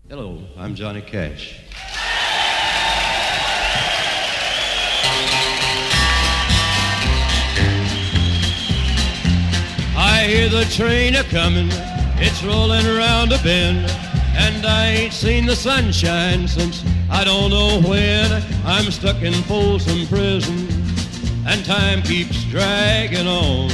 Hello, I'm Johnny Cash. I hear the train a-comin', it's rollin' around a bend, and I ain't seen the sunshine since I don't know when. I'm stuck in Folsom Prison, and time keeps dragging on.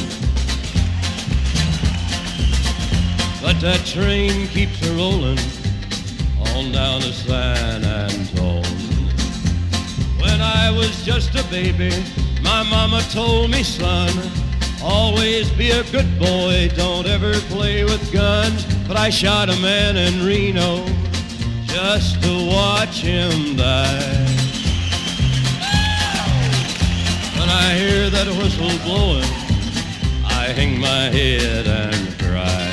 But that train keeps a-rollin' on down to San Antone. When I was just a baby, my mama told me, son, always be a good boy, don't ever play with guns. But I shot a man in Reno just to watch him die. When I hear that whistle blowing, I hang my head and cry.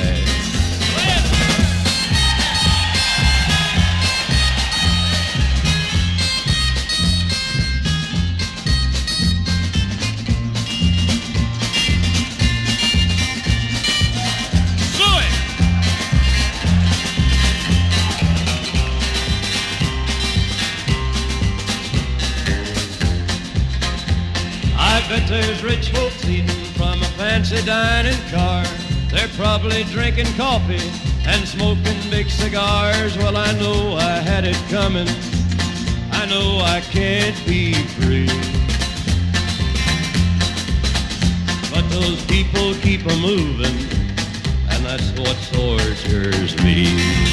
I bet there's rich folks eating from a fancy dining car. They're probably drinking coffee and smoking big cigars. Well, I know I had it coming. I know I can't be free. But those people keep a-moving, and that's what tortures me.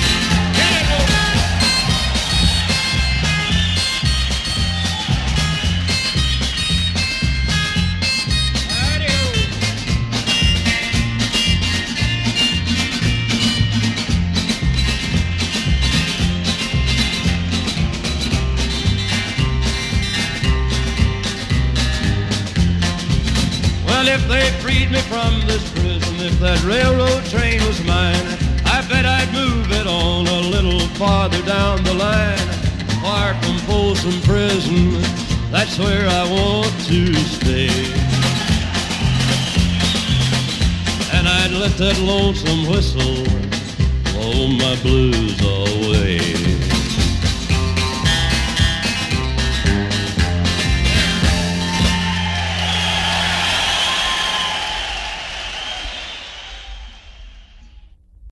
Well, if they freed me from this prison, if that railroad train was mine, I bet I'd move it on a little farther down the line. Far from Folsom Prison, that's where I want to stay. And I'd let that lonesome whistle blow my blues away.